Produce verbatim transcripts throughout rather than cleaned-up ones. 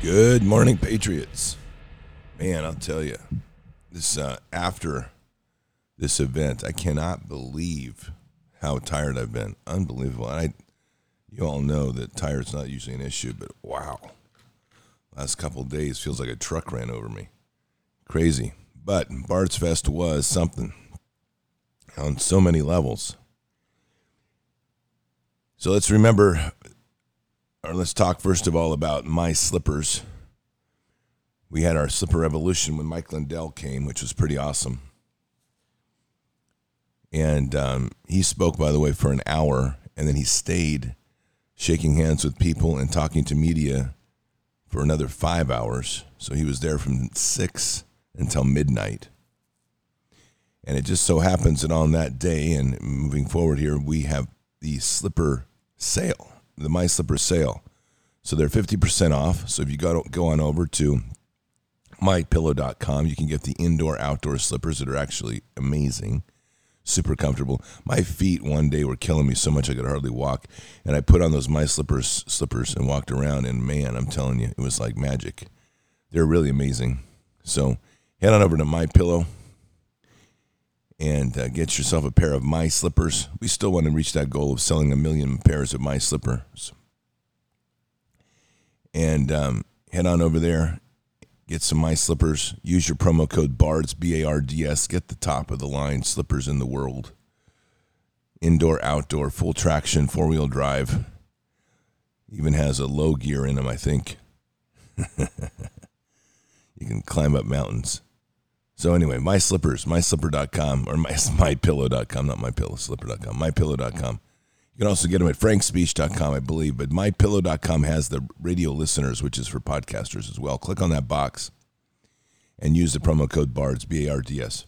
Good morning, Patriots. Man, I'll tell you, this uh, after this event, I cannot believe how tired I've been. Unbelievable. I, you all know that tired's not usually an issue, but wow, last couple of days feels like a truck ran over me. Crazy. But Bards Fest was something on so many levels. So let's remember, or let's talk first of all about my slippers. We had our slipper revolution when Mike Lindell came, which was pretty awesome. And um, he spoke, by the way, for an hour, and then he stayed shaking hands with people and talking to media for another five hours. So he was there from six until midnight. And it just so happens that on that day, and moving forward here, we have the slipper sale, the My Slipper sale. So they're fifty percent off. So if you go, go on over to my pillow dot com, you can get the indoor-outdoor slippers that are actually amazing, super comfortable. My feet one day were killing me so much I could hardly walk, and I put on those My Slippers slippers and walked around, and man, I'm telling you, it was like magic. They're really amazing. So head on over to MyPillow and uh, get yourself a pair of My Slippers. We still want to reach that goal of selling a million pairs of My Slippers. And um, head on over there, get some My Slippers. Use your promo code BARDS, B A R D S. Get the top of the line slippers in the world. Indoor, outdoor, full traction, four-wheel drive. Even has a low gear in them, I think. You can climb up mountains. So anyway, My Slippers, my slipper dot com, or my, my pillow dot com, not MyPillow, slipper dot com, my pillow dot com. You can also get them at frank speech dot com, I believe, but my pillow dot com has the radio listeners, which is for podcasters as well. Click on that box and use the promo code BARDS, B A R D S.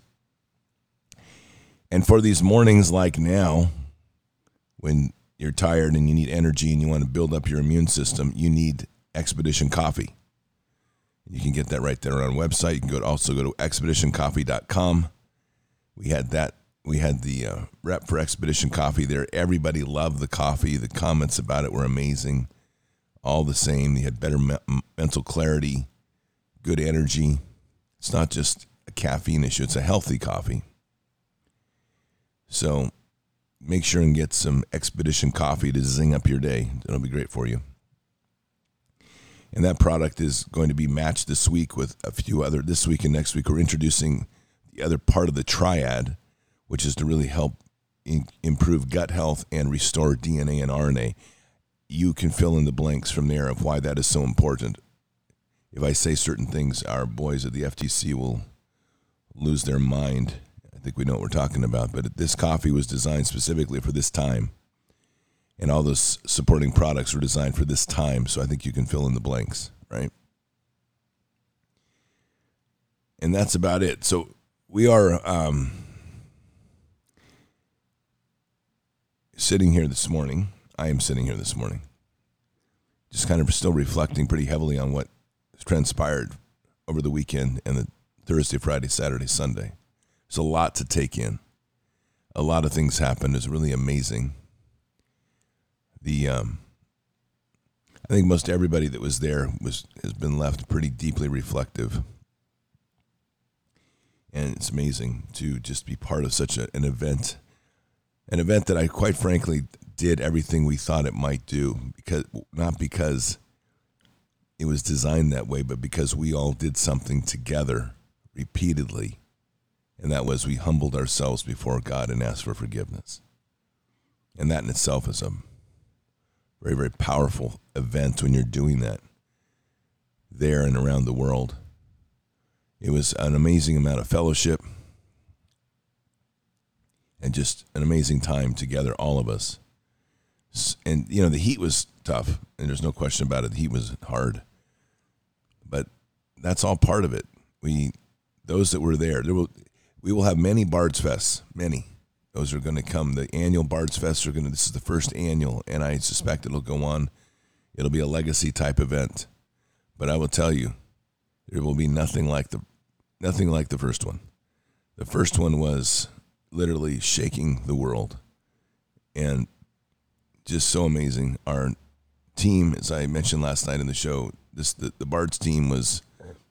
And for these mornings like now, when you're tired and you need energy and you want to build up your immune system, you need Expedition Coffee. You can get that right there on our website. You can go to, also go to expedition coffee dot com. We had that. We had the uh, rep for Expedition Coffee there. Everybody loved the coffee. The comments about it were amazing. All the same. You had better me- mental clarity, good energy. It's not just a caffeine issue. It's a healthy coffee. So make sure and get some Expedition Coffee to zing up your day. It'll be great for you. And that product is going to be matched this week with a few other, this week and next week. We're introducing the other part of the triad, which is to really help in, improve gut health and restore D N A and R N A. You can fill in the blanks from there of why that is so important. If I say certain things, our boys at the F T C will lose their mind. I think we know what we're talking about. But this coffee was designed specifically for this time. And all those supporting products were designed for this time. So I think you can fill in the blanks, right? And that's about it. So we are um, sitting here this morning. I am sitting here this morning. Just kind of still reflecting pretty heavily on what transpired over the weekend and the Thursday, Friday, Saturday, Sunday. There's a lot to take in. A lot of things happened. It was really amazing. The um, I think most everybody that was there was has been left pretty deeply reflective. And it's amazing to just be part of such a, an event. An event that I quite frankly did everything we thought it might do, because not because it was designed that way, but because we all did something together repeatedly. And that was we humbled ourselves before God and asked for forgiveness. And that in itself is a very, very powerful event when you're doing that there and around the world. It was an amazing amount of fellowship and just an amazing time together, all of us. And, you know, the heat was tough, and there's no question about it. The heat was hard. But that's all part of it. We, those that were there, there will, we will have many Bards Fests, many. Those are going to come. The annual Bards Fest are going to, this is the first annual, and I suspect it'll go on. It'll be a legacy type event. But I will tell you, there will be nothing like the, nothing like the first one. The first one was literally shaking the world. And just so amazing. Our team, as I mentioned last night in the show, This the, the Bards team was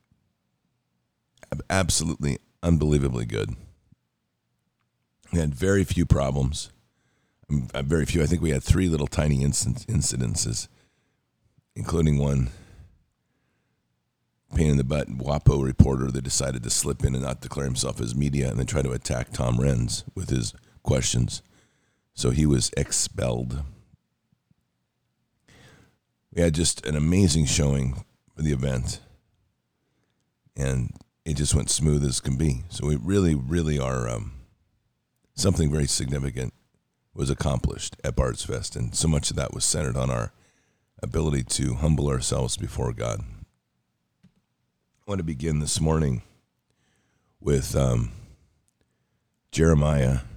absolutely unbelievably good. We had very few problems. Very few. I think we had three little tiny inc- incidences, including one pain in the butt WAPO reporter that decided to slip in and not declare himself as media and then try to attack Tom Renz with his questions. So he was expelled. We had just an amazing showing for the event, and it just went smooth as can be. So we really, really are, um, something very significant was accomplished at Bards Fest, and so much of that was centered on our ability to humble ourselves before God. I want to begin this morning with um, Jeremiah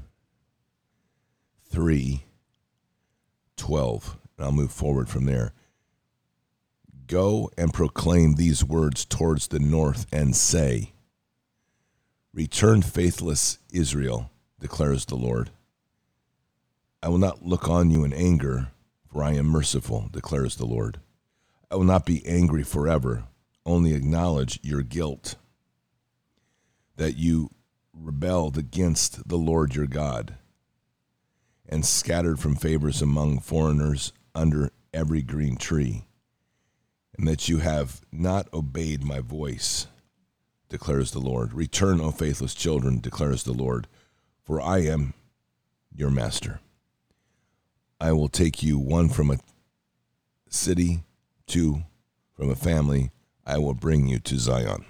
three twelve, and I'll move forward from there. Go and proclaim these words towards the north and say, Return, faithless Israel, declares the Lord. I will not look on you in anger, for I am merciful, declares the Lord. I will not be angry forever, only acknowledge your guilt, that you rebelled against the Lord your God, and scattered from favors among foreigners under every green tree, and that you have not obeyed my voice, declares the Lord. Return, O faithless children, declares the Lord, for I am your master. I will take you one from a city, two from a family. I will bring you to Zion.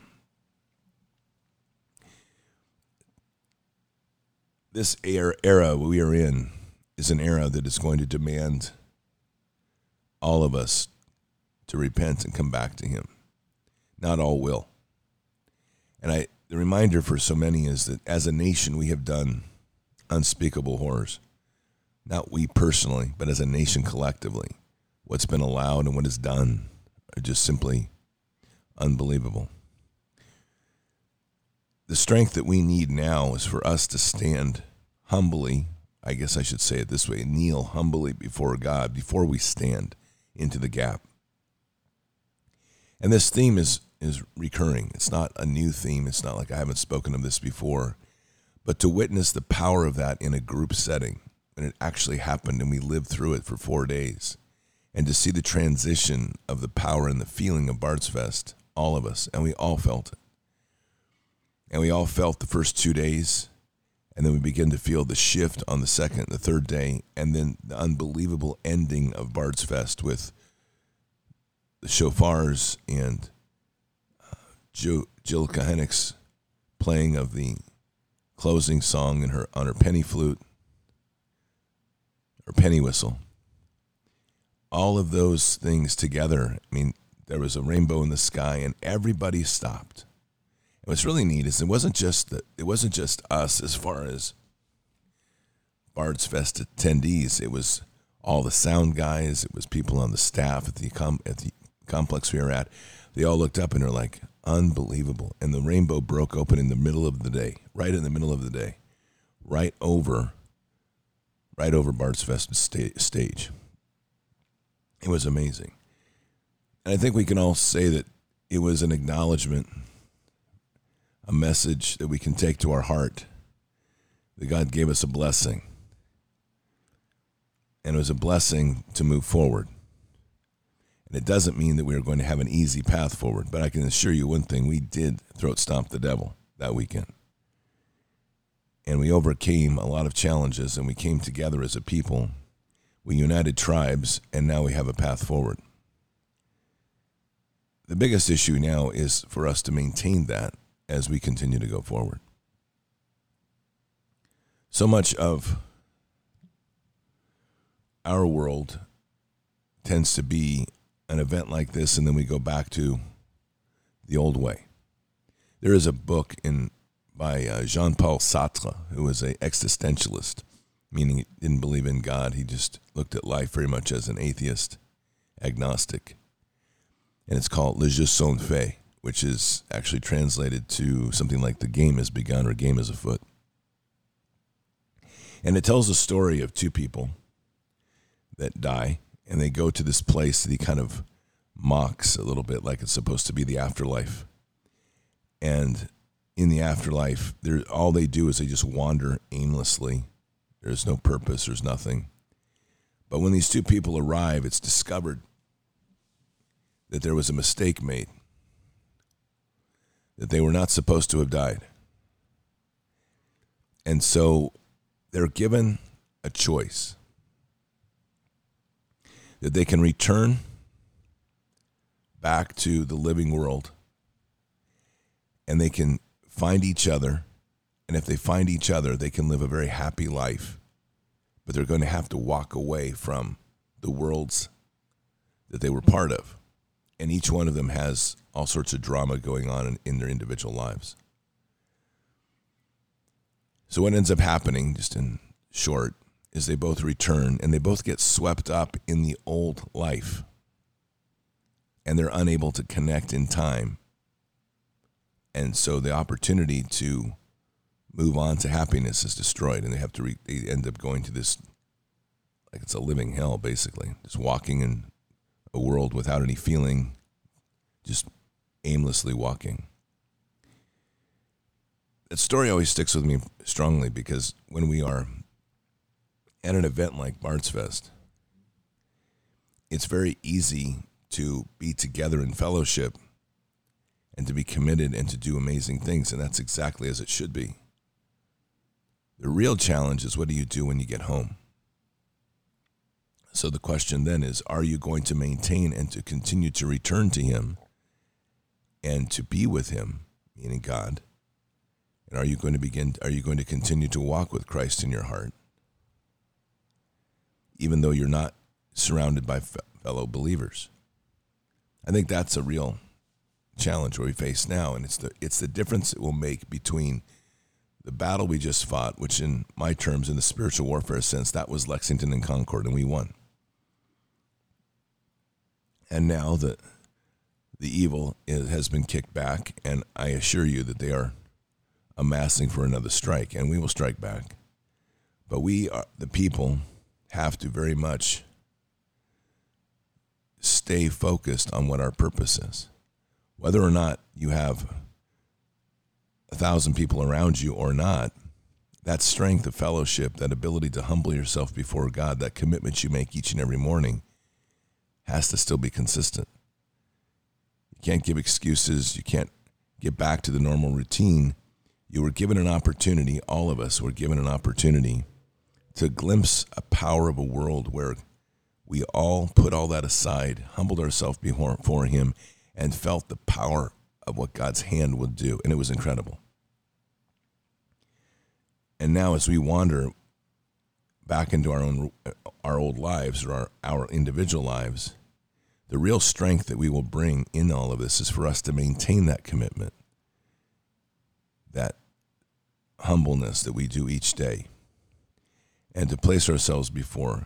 This era we are in is an era that is going to demand all of us to repent and come back to him. Not all will. And I, the reminder for so many is that as a nation we have done unspeakable horrors. Not we personally, but as a nation collectively. What's been allowed and what is done are just simply unbelievable. The strength that we need now is for us to stand humbly, I guess I should say it this way, kneel humbly before God before we stand into the gap. And this theme is, is recurring. It's not a new theme. It's not like I haven't spoken of this before. But to witness the power of that in a group setting, when it actually happened and we lived through it for four days, and to see the transition of the power and the feeling of Bards Fest, all of us, and we all felt it. And we all felt the first two days, and then we began to feel the shift on the second, the third day, and then the unbelievable ending of Bards Fest with the shofars and uh, Jill, Jill Kahenick's playing of the closing song in her on her penny flute, or penny whistle. All of those things together, I mean, there was a rainbow in the sky, and everybody stopped. And what's really neat is it wasn't just that it wasn't just us as far as Bards Fest attendees. It was all the sound guys. It was people on the staff at the com- at the complex we were at. They all looked up and were like, unbelievable. And the rainbow broke open in the middle of the day, right in the middle of the day, right over, right over Bards Fest sta- stage. It was amazing. And I think we can all say that it was an acknowledgement, a message that we can take to our heart, that God gave us a blessing. And it was a blessing to move forward. And it doesn't mean that we are going to have an easy path forward, but I can assure you one thing, we did throat stomp the devil that weekend. And we overcame a lot of challenges, and we came together as a people. We united tribes, and now we have a path forward. The biggest issue now is for us to maintain that as we continue to go forward. So much of our world tends to be an event like this, and then we go back to the old way. There is a book in by uh, Jean-Paul Sartre, who was an existentialist, meaning he didn't believe in God. He just looked at life very much as an atheist, agnostic. And it's called Le Jeu sont fait, which is actually translated to something like the game has begun or game is afoot. And it tells a story of two people that die, and they go to this place that he kind of mocks a little bit like it's supposed to be the afterlife. And in the afterlife, there all they do is they just wander aimlessly. There's no purpose, there's nothing. But when these two people arrive, it's discovered that there was a mistake made, that they were not supposed to have died. And so they're given a choice that they can return back to the living world and they can find each other. And if they find each other, they can live a very happy life. But they're going to have to walk away from the worlds that they were part of. And each one of them has all sorts of drama going on in, in their individual lives. So what ends up happening, just in short, is they both return and they both get swept up in the old life. And they're unable to connect in time. And so the opportunity to move on to happiness is destroyed, and they have to re- they end up going to this, like it's a living hell, basically, just walking in a world without any feeling, just aimlessly walking. That story always sticks with me strongly because when we are at an event like Bards Fest, it's very easy to be together in fellowship and to be committed and to do amazing things, and that's exactly as it should be. The real challenge is, what do you do when you get home? So the question then is, are you going to maintain and to continue to return to him and to be with him, meaning God? And are you going to begin, are you going to continue to walk with Christ in your heart, even though you're not surrounded by fellow believers? I think that's a real challenge where we face now, and it's the it's the difference it will make between the battle we just fought, which in my terms, in the spiritual warfare sense, that was Lexington and Concord, and we won. And now the the evil is, has been kicked back, and I assure you that they are amassing for another strike, and we will strike back. But we, are, the people, have to very much stay focused on what our purpose is. Whether or not you have a thousand people around you or not, that strength of fellowship, that ability to humble yourself before God, that commitment you make each and every morning has to still be consistent. You can't give excuses. You can't get back to the normal routine. You were given an opportunity, all of us were given an opportunity to glimpse a power of a world where we all put all that aside, humbled ourselves before, before him, and felt the power of what God's hand would do. And it was incredible. And now as we wander back into our own, our old lives, or our, our individual lives, the real strength that we will bring in all of this is for us to maintain that commitment, that humbleness that we do each day, and to place ourselves before,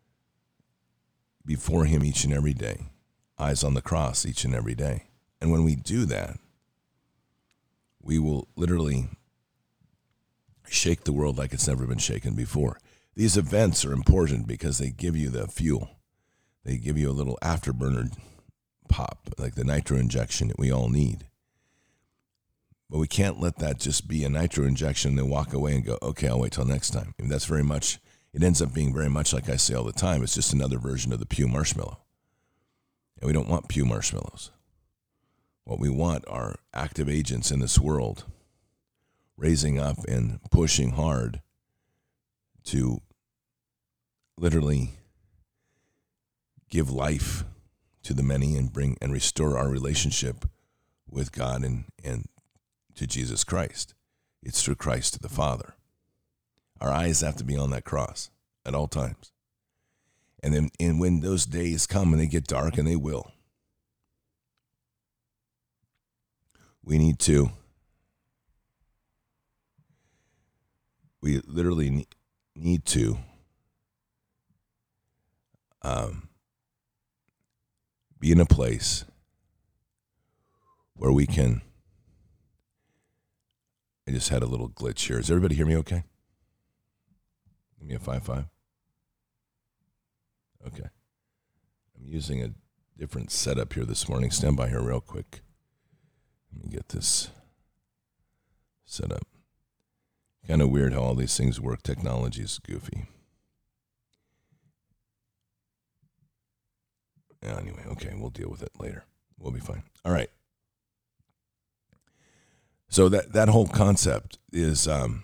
before him each and every day, eyes on the cross each and every day. And when we do that, we will literally shake the world like it's never been shaken before. These events are important because they give you the fuel. They give you a little afterburner pop, like the nitro injection that we all need. But we can't let that just be a nitro injection and then walk away and go, okay, I'll wait till next time. I mean, that's very much, it ends up being very much like I say all the time, it's just another version of the Pew marshmallow. And we don't want Pew marshmallows. What we want are active agents in this world, raising up and pushing hard to literally give life to the many and bring and restore our relationship with God and, and to Jesus Christ. It's through Christ to the Father. Our eyes have to be on that cross at all times. And then and when those days come and they get dark, and they will, we need to, we literally need to um, be in a place where we can, I just had a little glitch here. Does everybody hear me okay? Give me a five five. Okay. I'm using a different setup here this morning. Stand by here real quick. Let me get this set up. Kind of weird how all these things work. Technology is goofy. Anyway, okay, we'll deal with it later. We'll be fine. All right. So that, that whole concept is um,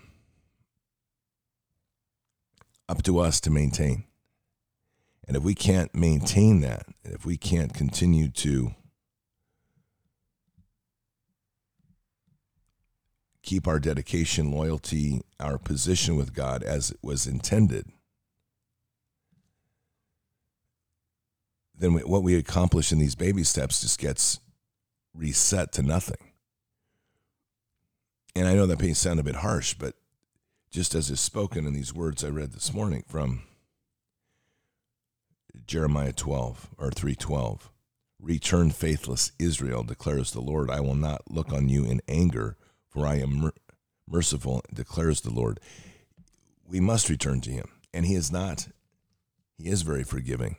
up to us to maintain. And if we can't maintain that, if we can't continue to keep our dedication, loyalty, our position with God as it was intended, then we, what we accomplish in these baby steps just gets reset to nothing. And I know that may sound a bit harsh, but just as is spoken in these words I read this morning from Jeremiah twelve or three twelve, return faithless Israel, declares the Lord. I will not look on you in anger, for I am mer- merciful, declares the Lord. We must return to him. And he is not, he is very forgiving.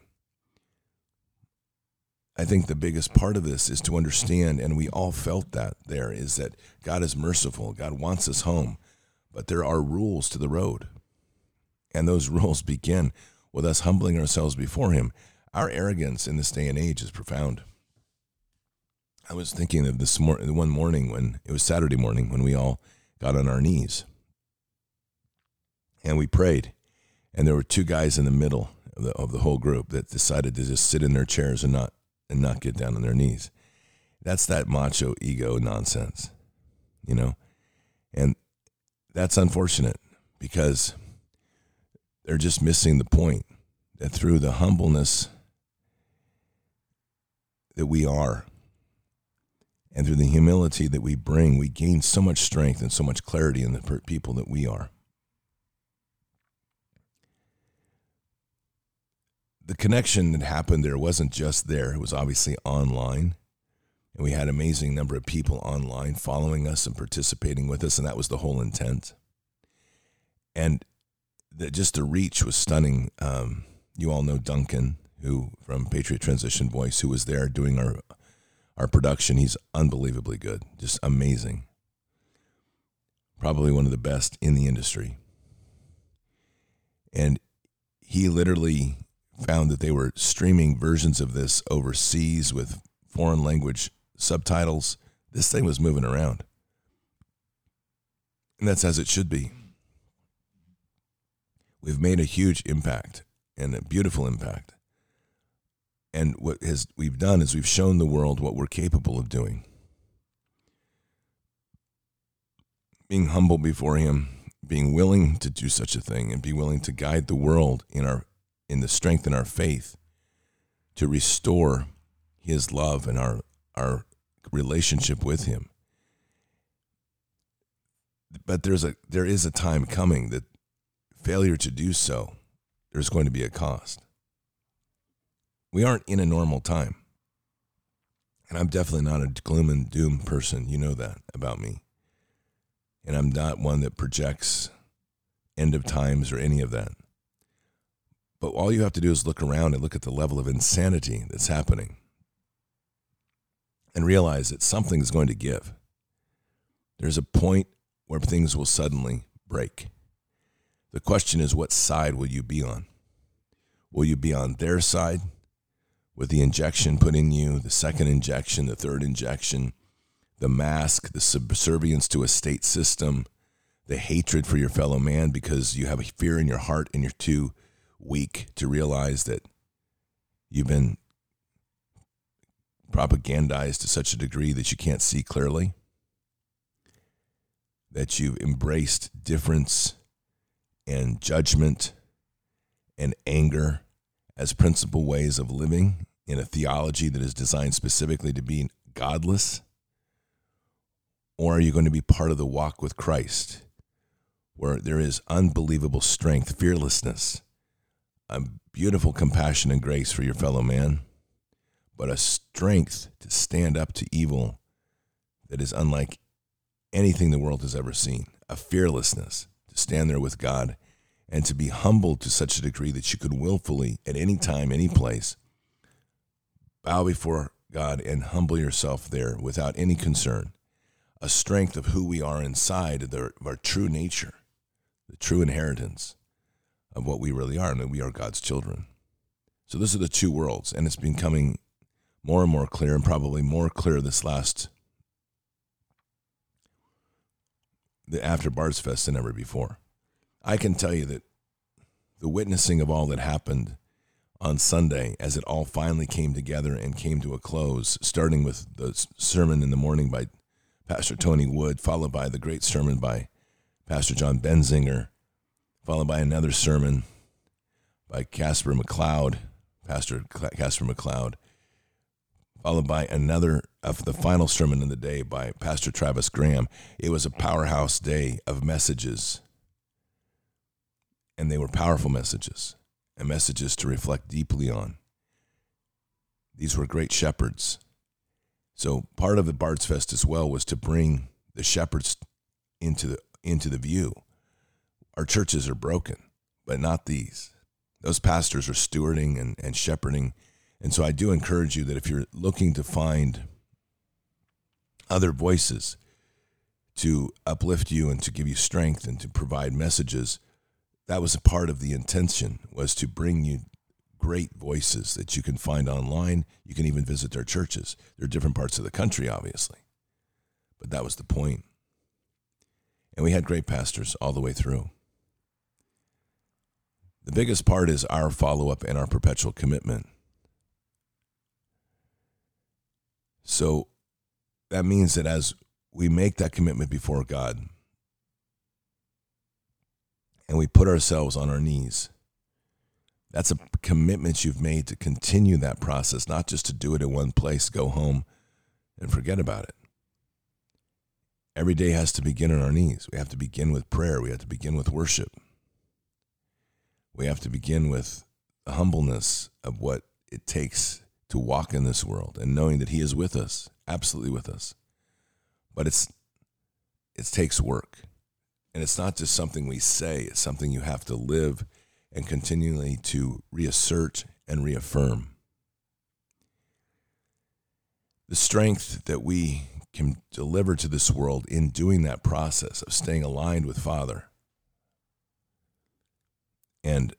I think the biggest part of this is to understand, and we all felt that there, is that God is merciful. God wants us home, but there are rules to the road. And those rules begin with us humbling ourselves before him. Our arrogance in this day and age is profound. I was thinking of this mor- one morning when, it was Saturday morning, when we all got on our knees. And we prayed. And there were two guys in the middle of the, of the whole group that decided to just sit in their chairs and not and not get down on their knees. That's that macho ego nonsense, you know? And that's unfortunate because they're just missing the point that through the humbleness that we are and through the humility that we bring, we gain so much strength and so much clarity in the people that we are. The connection that happened there wasn't just there. It was obviously online. And we had an amazing number of people online following us and participating with us, and that was the whole intent. And the, just the reach was stunning. Um, you all know Duncan, who from Patriot Transition Voice, who was there doing our our production. He's unbelievably good, just amazing. Probably one of the best in the industry. And he literally found that they were streaming versions of this overseas with foreign language subtitles. This thing was moving around. And that's as it should be. We've made a huge impact and a beautiful impact. And what has we've done is we've shown the world what we're capable of doing. Being humble before him, being willing to do such a thing, and be willing to guide the world in our in the strength in our faith to restore his love and our our relationship with him. But there's a there is a time coming that failure to do so, there's going to be a cost. We aren't in a normal time. And I'm definitely not a gloom and doom person. You know that about me. And I'm not one that projects end of times or any of that. But all you have to do is look around and look at the level of insanity that's happening and realize that something is going to give. There's a point where things will suddenly break. The question is, what side will you be on? Will you be on their side with the injection put in you, the second injection, the third injection, the mask, the subservience to a state system, the hatred for your fellow man because you have a fear in your heart and you're too weak to realize that you've been propagandized to such a degree that you can't see clearly, that you've embraced difference and judgment and anger as principal ways of living in a theology that is designed specifically to be godless? Or are you going to be part of the walk with Christ, where there is unbelievable strength, fearlessness, a beautiful compassion and grace for your fellow man, but a strength to stand up to evil that is unlike anything the world has ever seen, a fearlessness to stand there with God and to be humbled to such a degree that you could willfully, at any time, any place, bow before God and humble yourself there without any concern. A strength of who we are inside of, the, of our true nature, the true inheritance of what we really are, and that we are God's children. So those are the two worlds, and it's becoming more and more clear, and probably more clear this last, the after Bards Fest than ever before. I can tell you that the witnessing of all that happened on Sunday, as it all finally came together and came to a close, starting with the sermon in the morning by Pastor Tony Wood, followed by the great sermon by Pastor John Benzinger, followed by another sermon by Casper McLeod, Pastor Casper McLeod, followed by another of the final sermon of the day by Pastor Travis Graham. It was a powerhouse day of messages, and they were powerful messages, and messages to reflect deeply on. These were great shepherds. So part of the Bards Fest as well was to bring the shepherds into the into the view. Our churches are broken, but not these. Those pastors are stewarding and, and shepherding. And so I do encourage you that if you're looking to find other voices to uplift you and to give you strength and to provide messages, that was a part of the intention, was to bring you great voices that you can find online. You can even visit their churches. They're different parts of the country, obviously. But that was the point. And we had great pastors all the way through. The biggest part is our follow-up and our perpetual commitment. So that means that as we make that commitment before God and we put ourselves on our knees, that's a commitment you've made to continue that process, not just to do it in one place, go home, and forget about it. Every day has to begin on our knees. We have to begin with prayer. We have to begin with worship. We have to begin with the humbleness of what it takes to walk in this world and knowing that he is with us, absolutely with us. But it's it takes work. And it's not just something we say, it's something you have to live and continually to reassert and reaffirm. The strength that we can deliver to this world in doing that process of staying aligned with Father and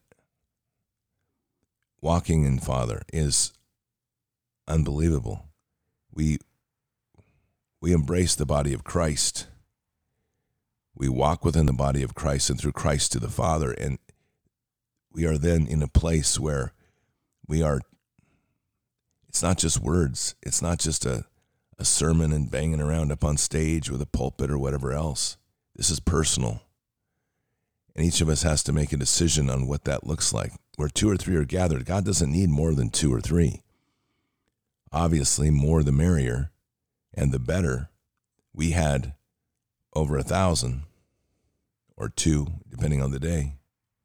walking in Father is unbelievable. We we embrace the body of Christ. We walk within the body of Christ and through Christ to the Father, and we are then in a place where we are, it's not just words, it's not just a, a sermon and banging around up on stage with a pulpit or whatever else. This is personal. And each of us has to make a decision on what that looks like. Where two or three are gathered, God doesn't need more than two or three. Obviously, more the merrier and the better. We had over a thousand or two, depending on the day.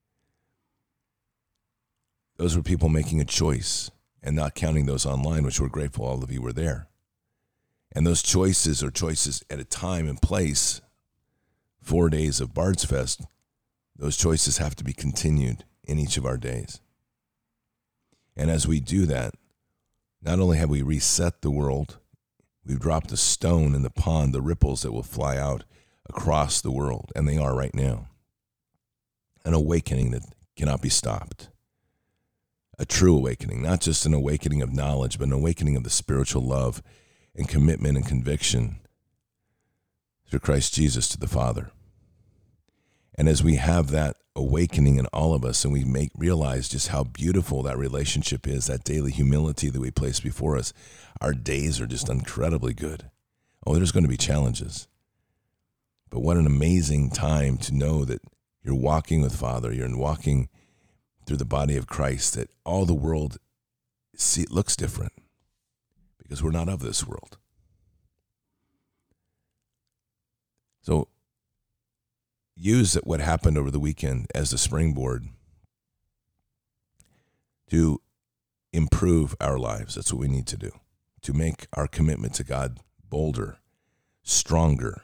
Those were people making a choice and not counting those online, which we're grateful all of you were there. And those choices are choices at a time and place, four days of Bards Fest. Those choices have to be continued in each of our days. And as we do that, not only have we reset the world, we've dropped a stone in the pond, the ripples that will fly out across the world, and they are right now. An awakening that cannot be stopped. A true awakening, not just an awakening of knowledge, but an awakening of the spiritual love and commitment and conviction through Christ Jesus to the Father. And as we have that awakening in all of us and we make realize just how beautiful that relationship is, that daily humility that we place before us, our days are just incredibly good. Oh, there's going to be challenges. But what an amazing time to know that you're walking with Father, you're walking through the body of Christ, that all the world see, it looks different because we're not of this world. So use what happened over the weekend as the springboard to improve our lives. That's what we need to do, to make our commitment to God bolder, stronger,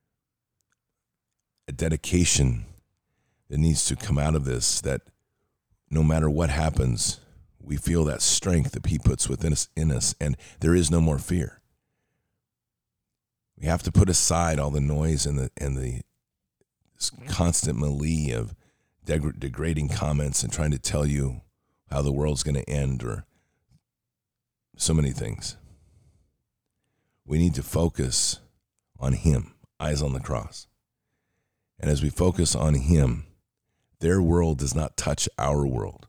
a dedication that needs to come out of this, that no matter what happens, we feel that strength that he puts within us, in us, and there is no more fear. We have to put aside all the noise and the and the constant melee of deg- degrading comments and trying to tell you how the world's going to end or so many things. We need to focus on him, eyes on the cross. And as we focus on him, their world does not touch our world.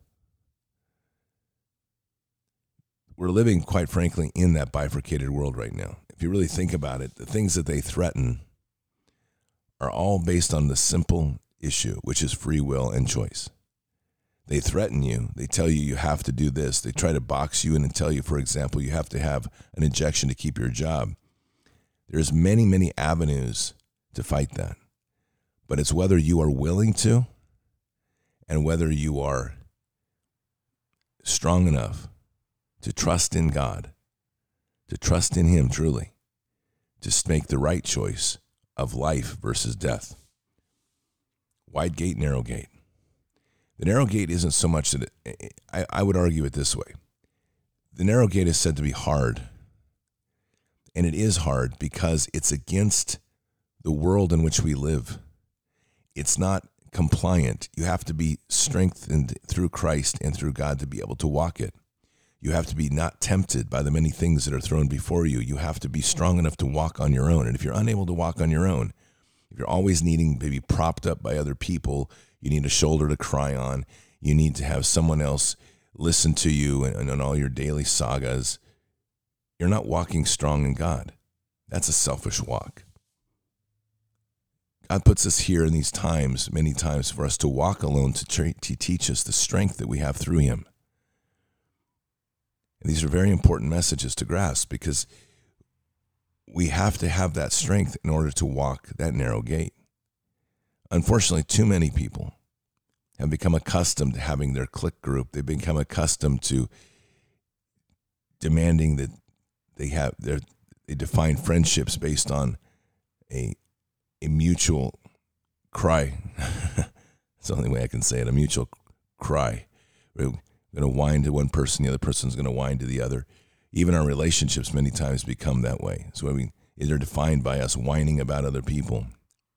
We're living, quite frankly, in that bifurcated world right now. If you really think about it, the things that they threaten are all based on the simple issue, which is free will and choice. They threaten you. They tell you you have to do this. They try to box you in and tell you, for example, you have to have an injection to keep your job. There's many, many avenues to fight that. But it's whether you are willing to and whether you are strong enough to trust in God, to trust in him truly, to make the right choice of life versus death. Wide gate, narrow gate. The narrow gate isn't so much that it, I, I would argue it this way. The narrow gate is said to be hard. And it is hard because it's against the world in which we live. It's not compliant. You have to be strengthened through Christ and through God to be able to walk it. You have to be not tempted by the many things that are thrown before you. You have to be strong enough to walk on your own. And if you're unable to walk on your own, if you're always needing to be propped up by other people, you need a shoulder to cry on, you need to have someone else listen to you and on all your daily sagas, you're not walking strong in God. That's a selfish walk. God puts us here in these times, many times, for us to walk alone, to, tra- to teach us the strength that we have through him. And these are very important messages to grasp because we have to have that strength in order to walk that narrow gate. Unfortunately, too many people have become accustomed to having their clique group. They've become accustomed to demanding that they have their they define friendships based on a a mutual cry. It's the only way I can say it, a mutual cry. We're going to whine to one person, the other person's going to whine to the other. Even our relationships many times become that way. So I mean, they're defined by us whining about other people,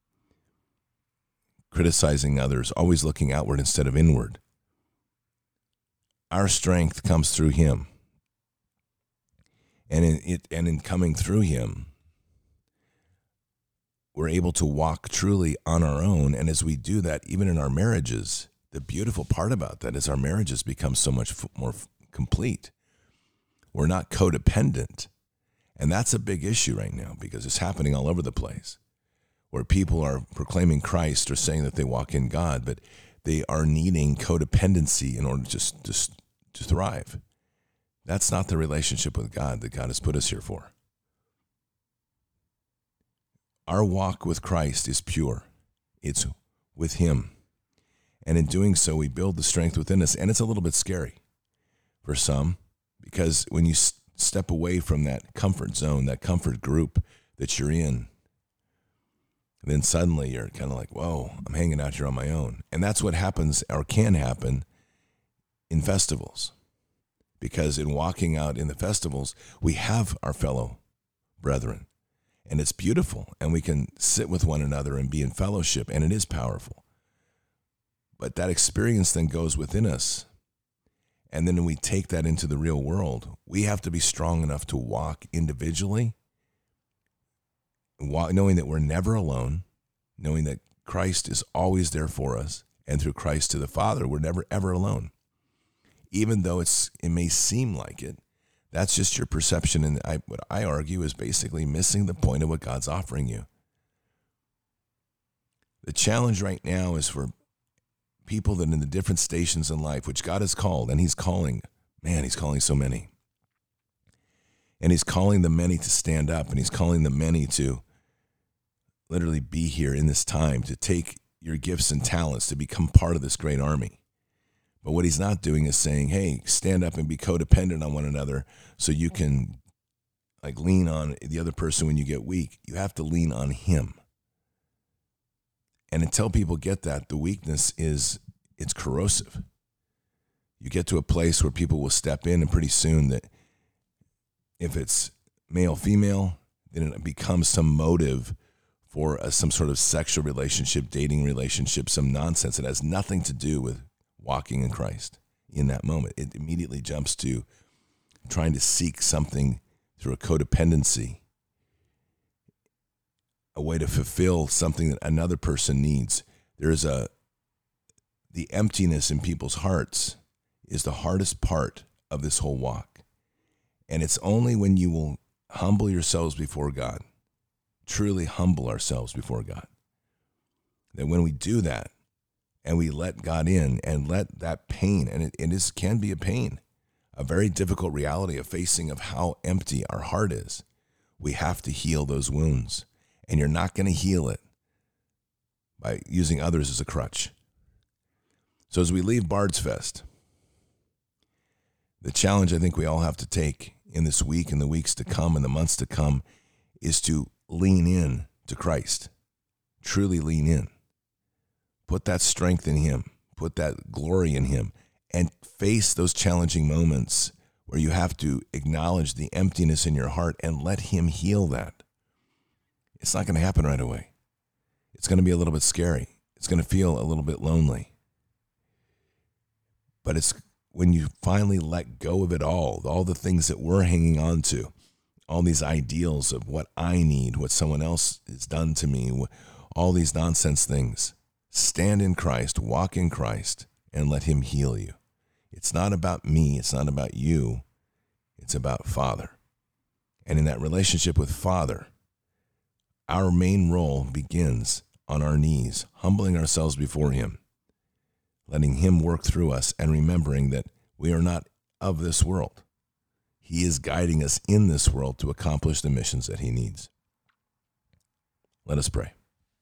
criticizing others, always looking outward instead of inward. Our strength comes through him. And in it and in coming through him, we're able to walk truly on our own. And as we do that, even in our marriages, the beautiful part about that is our marriages become so much f- more f- complete. We're not codependent. And that's a big issue right now because it's happening all over the place where people are proclaiming Christ or saying that they walk in God, but they are needing codependency in order to just, just to thrive. That's not the relationship with God that God has put us here for. Our walk with Christ is pure. It's with him. And in doing so, we build the strength within us. And it's a little bit scary for some because when you s- step away from that comfort zone, that comfort group that you're in, then suddenly you're kind of like, whoa, I'm hanging out here on my own. And that's what happens or can happen in festivals. Because in walking out in the festivals, we have our fellow brethren. And it's beautiful. And we can sit with one another and be in fellowship. And it is powerful. But that experience then goes within us. And then when we take that into the real world, we have to be strong enough to walk individually, walk, knowing that we're never alone, knowing that Christ is always there for us. And through Christ to the Father, we're never, ever alone. Even though it's it may seem like it, that's just your perception. And I, what I argue is basically missing the point of what God's offering you. The challenge right now is for people that in the different stations in life, which God has called, and he's calling, man, he's calling so many. And he's calling the many to stand up, and he's calling the many to literally be here in this time, to take your gifts and talents, to become part of this great army. But what he's not doing is saying, hey, stand up and be codependent on one another so you can like lean on the other person when you get weak. You have to lean on him. And until people get that, the weakness is, it's corrosive. You get to a place where people will step in, and pretty soon that if it's male, female, then it becomes some motive for a, some sort of sexual relationship, dating relationship, some nonsense. It has nothing to do with walking in Christ in that moment. It immediately jumps to trying to seek something through a codependency, a way to fulfill something that another person needs. There's a, the emptiness in people's hearts is the hardest part of this whole walk. And it's only when you will humble yourselves before God, truly humble ourselves before God, that when we do that and we let God in and let that pain, and it, it is can be a pain, a very difficult reality of facing of how empty our heart is, we have to heal those wounds. And you're not going to heal it by using others as a crutch. So as we leave Bard's Fest, the challenge I think we all have to take in this week and the weeks to come and the months to come is to lean in to Christ. Truly lean in. Put that strength in him. Put that glory in him. And face those challenging moments where you have to acknowledge the emptiness in your heart and let him heal that. It's not going to happen right away. It's going to be a little bit scary. It's going to feel a little bit lonely. But it's when you finally let go of it all, all the things that we're hanging on to, all these ideals of what I need, what someone else has done to me, all these nonsense things, stand in Christ, walk in Christ, and let him heal you. It's not about me. It's not about you. It's about Father. And in that relationship with Father, our main role begins on our knees, humbling ourselves before him, letting him work through us, and remembering that we are not of this world. He is guiding us in this world to accomplish the missions that he needs. Let us pray.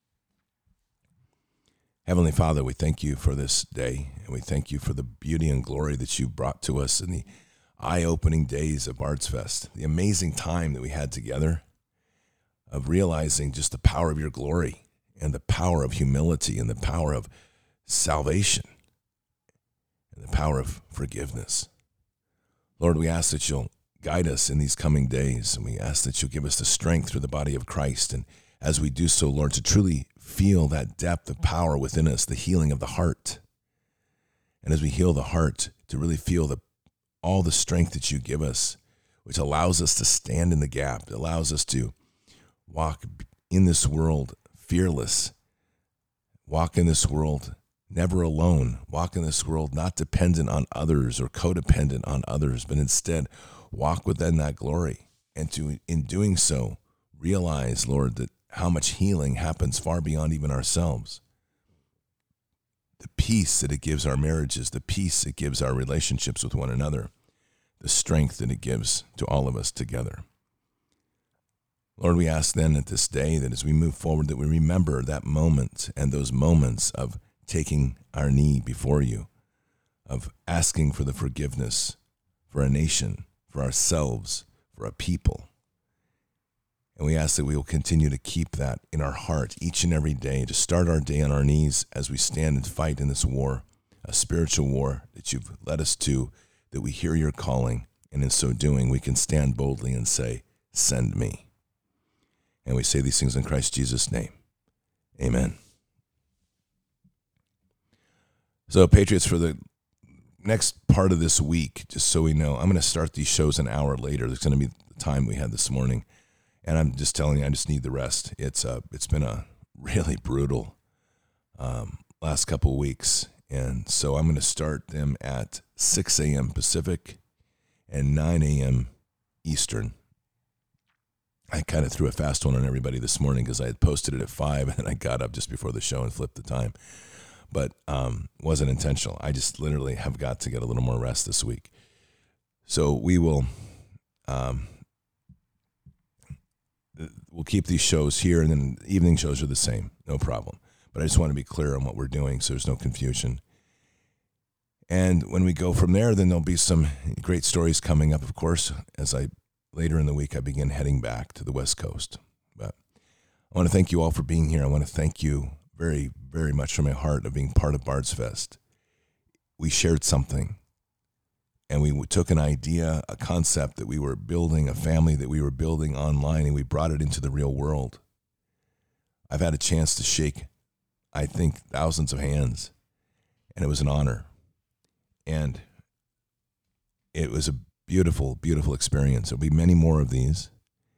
Heavenly Father, we thank you for this day, and we thank you for the beauty and glory that you brought to us in the eye-opening days of Bard's Fest, the amazing time that we had together of realizing just the power of your glory and the power of humility and the power of salvation and the power of forgiveness. Lord, we ask that you'll guide us in these coming days, and we ask that you'll give us the strength through the body of Christ, and as we do so, Lord, to truly feel that depth of power within us, the healing of the heart. And as we heal the heart, to really feel the all the strength that you give us, which allows us to stand in the gap. It allows us to walk in this world fearless, walk in this world never alone, walk in this world not dependent on others or codependent on others, but instead walk within that glory. And to, in doing so, realize, Lord, that how much healing happens far beyond even ourselves. The peace that it gives our marriages, the peace it gives our relationships with one another, the strength that it gives to all of us together. Lord, we ask then at this day that as we move forward, that we remember that moment and those moments of taking our knee before you, of asking for the forgiveness for a nation, for ourselves, for a people. And we ask that we will continue to keep that in our heart each and every day, to start our day on our knees as we stand and fight in this war, a spiritual war that you've led us to, that we hear your calling, and in so doing, we can stand boldly and say, send me. And we say these things in Christ Jesus' name. Amen. So, Patriots, for the next part of this week, just so we know, I'm going to start these shows an hour later. There's going to be the time we had this morning. And I'm just telling you, I just need the rest. It's uh, it's been a really brutal um, last couple of weeks. And so I'm going to start them at six a.m. Pacific and nine a.m. Eastern. I kind of threw a fast one on everybody this morning because I had posted it at five, and then I got up just before the show and flipped the time. But um wasn't intentional. I just literally have got to get a little more rest this week. So we will... Um, We'll keep these shows here, and then evening shows are the same, no problem. But I just want to be clear on what we're doing so there's no confusion. And when we go from there, then there'll be some great stories coming up, of course, as I later in the week I begin heading back to the West Coast. But I want to thank you all for being here. I want to thank you very, very much from my heart of being part of Bard's Fest. We shared something And we took an idea, a concept that we were building, a family that we were building online, and we brought it into the real world. I've had a chance to shake, I think, thousands of hands, and it was an honor. And it was a beautiful, beautiful experience. There'll be many more of these.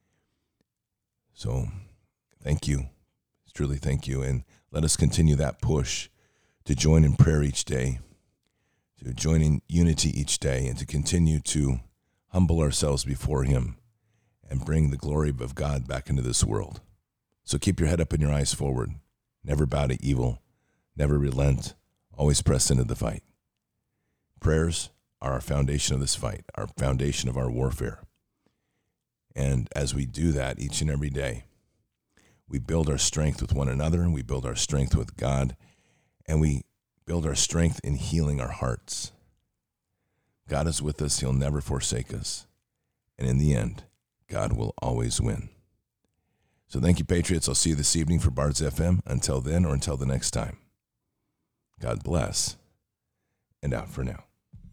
So thank you. Truly thank you. And let us continue that push to join in prayer each day, to join in unity each day, and to continue to humble ourselves before him and bring the glory of God back into this world. So keep your head up and your eyes forward. Never bow to evil. Never relent. Always press into the fight. Prayers are our foundation of this fight, our foundation of our warfare. And as we do that each and every day, we build our strength with one another, and we build our strength with God, and we build our strength in healing our hearts. God is with us. He'll never forsake us. And in the end, God will always win. So thank you, Patriots. I'll see you this evening for Bards F M. Until then, or until the next time, God bless, and out for now.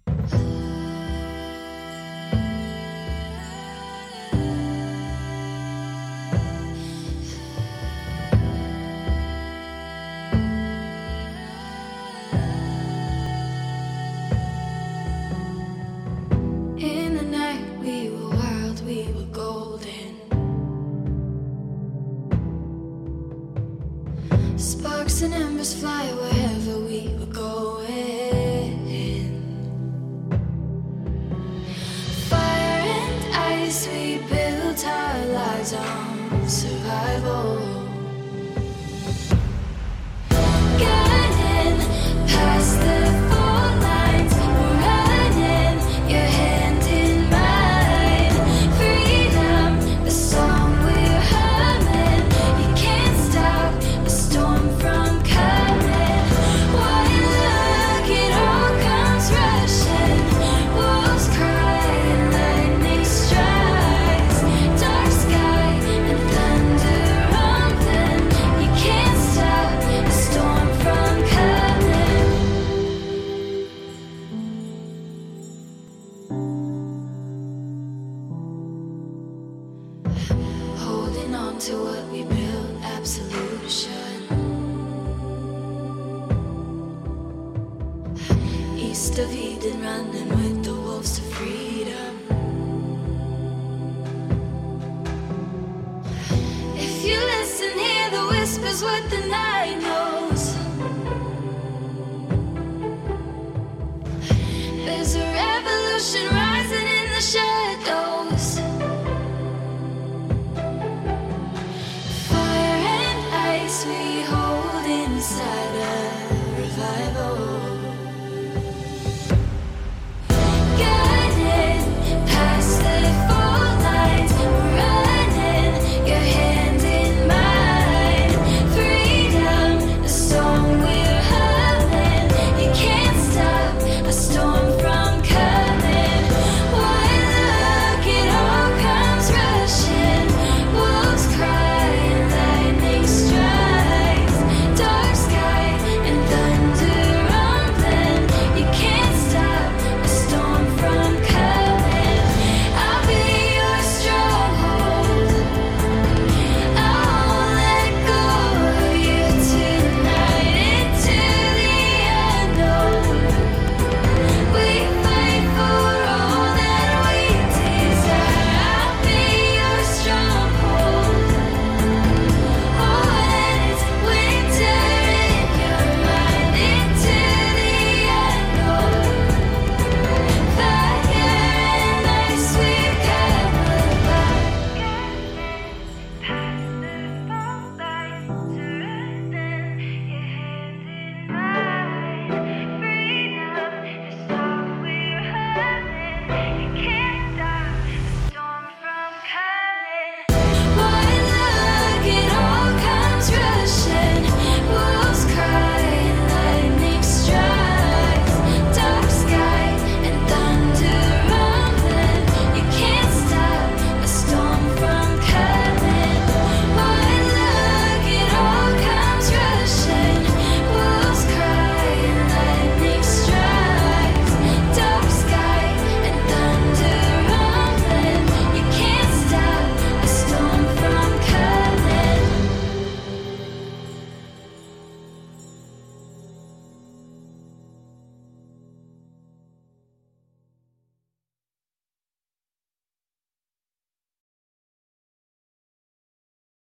Sparks and embers fly wherever we were going. Fire and ice, we built our lives on survival. Guiding past the fault lines, we're running, your hand in mine. Freedom, the song we're humming. You can't stop the storm from coming. One look, it all comes rushing. Wolves cry and lightning strikes. Dark sky and thunder rumbling. You can't stop the storm from coming. Holding on to what we built, absolution. East of Eden, running with the wolves to free.